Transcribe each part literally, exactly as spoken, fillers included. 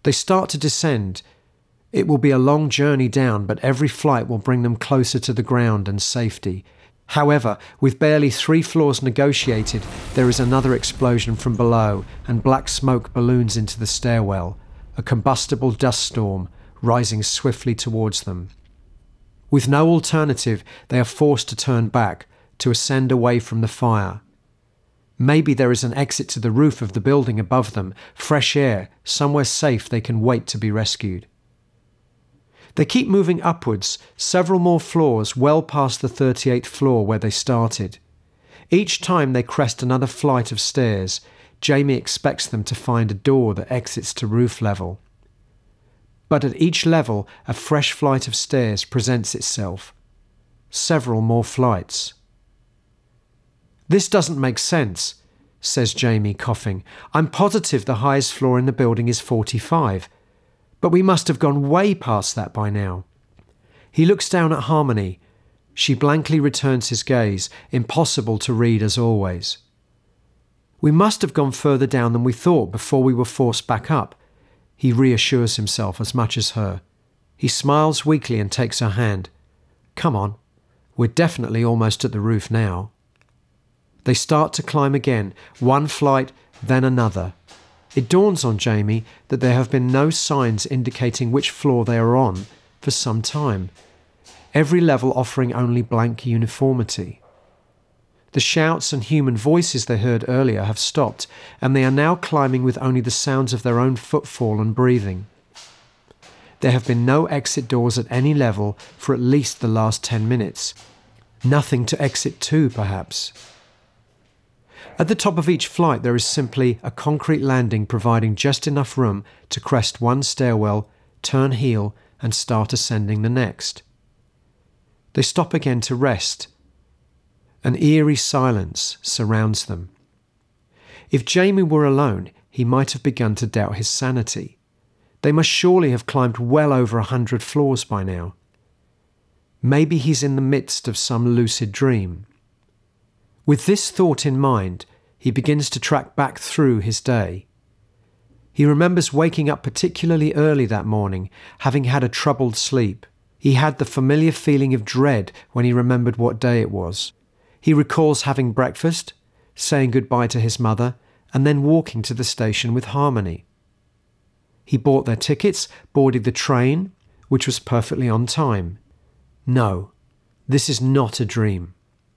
They start to descend. It will be a long journey down, but every flight will bring them closer to the ground and safety. However, with barely three floors negotiated, there is another explosion from below, and black smoke balloons into the stairwell, a combustible dust storm rising swiftly towards them. With no alternative, they are forced to turn back, to ascend away from the fire. Maybe there is an exit to the roof of the building above them, fresh air, somewhere safe they can wait to be rescued. They keep moving upwards, several more floors, well past the thirty-eighth floor where they started. Each time they crest another flight of stairs, Jamie expects them to find a door that exits to roof level. But at each level, a fresh flight of stairs presents itself. Several more flights. "This doesn't make sense," says Jamie, coughing. "I'm positive the highest floor in the building is forty-five. But we must have gone way past that by now." He looks down at Harmony. She blankly returns his gaze, impossible to read as always. "We must have gone further down than we thought before we were forced back up." He reassures himself as much as her. He smiles weakly and takes her hand. "Come on, we're definitely almost at the roof now." They start to climb again, one flight, then another. It dawns on Jamie that there have been no signs indicating which floor they are on for some time, every level offering only blank uniformity. The shouts and human voices they heard earlier have stopped, and they are now climbing with only the sounds of their own footfall and breathing. There have been no exit doors at any level for at least the last ten minutes. Nothing to exit to, perhaps. At the top of each flight there is simply a concrete landing providing just enough room to crest one stairwell, turn heel, and start ascending the next. They stop again to rest. An eerie silence surrounds them. If Jamie were alone, he might have begun to doubt his sanity. They must surely have climbed well over a hundred floors by now. Maybe he's in the midst of some lucid dream. With this thought in mind, he begins to track back through his day. He remembers waking up particularly early that morning, having had a troubled sleep. He had the familiar feeling of dread when he remembered what day it was. He recalls having breakfast, saying goodbye to his mother, and then walking to the station with Harmony. He bought their tickets, boarded the train, which was perfectly on time. No, this is not a dream.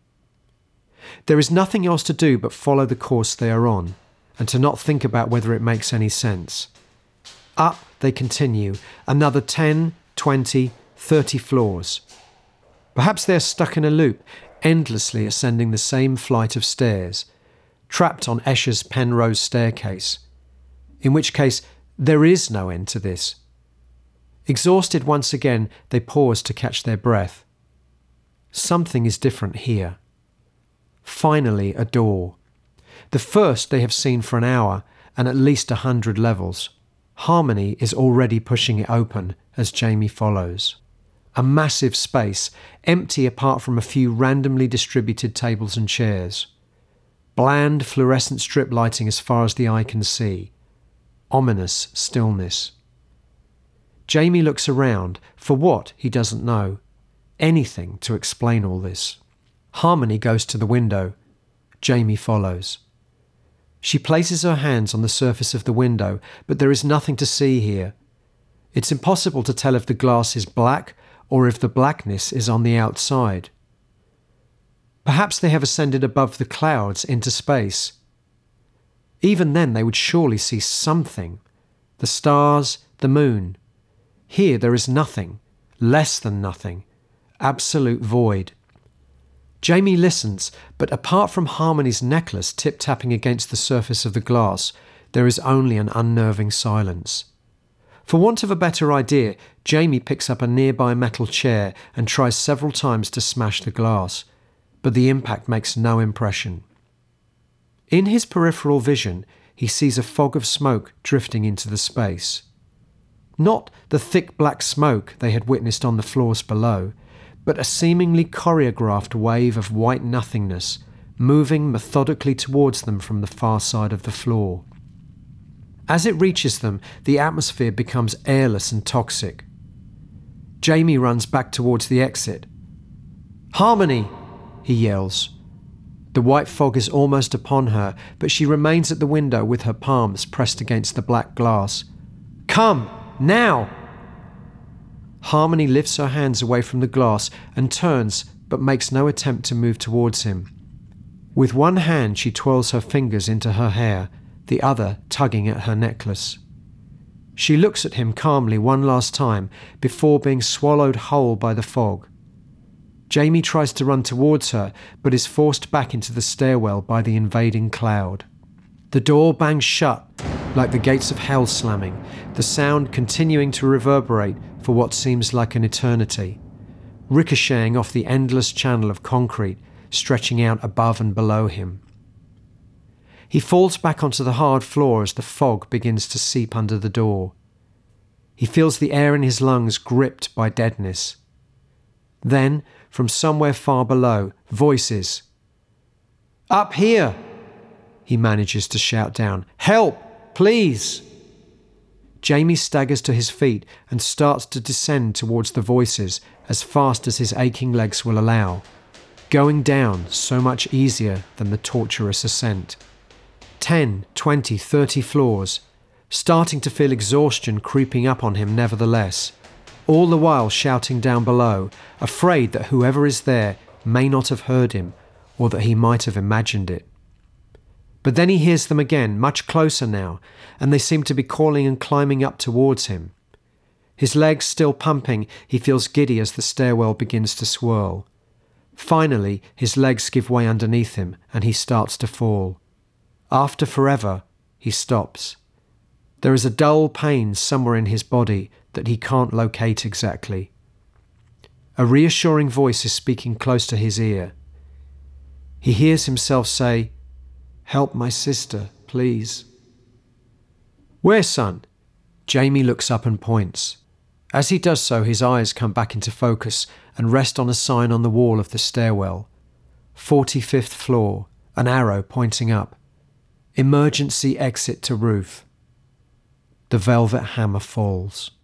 There is nothing else to do but follow the course they are on, and to not think about whether it makes any sense. Up they continue, another ten, twenty, thirty floors. Perhaps they are stuck in a loop, endlessly ascending the same flight of stairs, trapped on Escher's Penrose staircase, in which case there is no end to this. Exhausted once again, they pause to catch their breath. Something is different here. Finally, a door. The first they have seen for an hour, and at least a hundred levels. Harmony is already pushing it open as Jamie follows. A massive space, empty apart from a few randomly distributed tables and chairs. Bland fluorescent strip lighting as far as the eye can see. Ominous stillness. Jamie looks around, for what he doesn't know. Anything to explain all this. Harmony goes to the window. Jamie follows. She places her hands on the surface of the window, but there is nothing to see here. It's impossible to tell if the glass is black or if the blackness is on the outside. Perhaps they have ascended above the clouds into space. Even then they would surely see something. The stars, the moon. Here there is nothing, less than nothing, absolute void. Jamie listens, but apart from Harmony's necklace tip-tapping against the surface of the glass, there is only an unnerving silence. For want of a better idea, Jamie picks up a nearby metal chair and tries several times to smash the glass, but the impact makes no impression. In his peripheral vision, he sees a fog of smoke drifting into the space. Not the thick black smoke they had witnessed on the floors below, but a seemingly choreographed wave of white nothingness moving methodically towards them from the far side of the floor. As it reaches them, the atmosphere becomes airless and toxic. Jamie runs back towards the exit. "Harmony!" he yells. The white fog is almost upon her, but she remains at the window with her palms pressed against the black glass. "Come, now!" Harmony lifts her hands away from the glass and turns, but makes no attempt to move towards him. With one hand she twirls her fingers into her hair, the other tugging at her necklace. She looks at him calmly one last time before being swallowed whole by the fog. Jamie tries to run towards her, but is forced back into the stairwell by the invading cloud. The door bangs shut, like the gates of hell slamming, the sound continuing to reverberate for what seems like an eternity, ricocheting off the endless channel of concrete stretching out above and below him. He falls back onto the hard floor as the fog begins to seep under the door. He feels the air in his lungs gripped by deadness. Then, from somewhere far below, voices. "Up here!" he manages to shout down. "Help! Please!" Jamie staggers to his feet and starts to descend towards the voices as fast as his aching legs will allow, going down so much easier than the torturous ascent. Ten, twenty, thirty floors, starting to feel exhaustion creeping up on him nevertheless, all the while shouting down below, afraid that whoever is there may not have heard him or that he might have imagined it. But then he hears them again, much closer now, and they seem to be calling and climbing up towards him. His legs still pumping, he feels giddy as the stairwell begins to swirl. Finally, his legs give way underneath him and he starts to fall. After forever, he stops. There is a dull pain somewhere in his body that he can't locate exactly. A reassuring voice is speaking close to his ear. He hears himself say, "Help my sister, please." "Where, son?" Jamie looks up and points. As he does so, his eyes come back into focus and rest on a sign on the wall of the stairwell. forty-fifth floor, an arrow pointing up. Emergency exit to roof. The velvet hammer falls.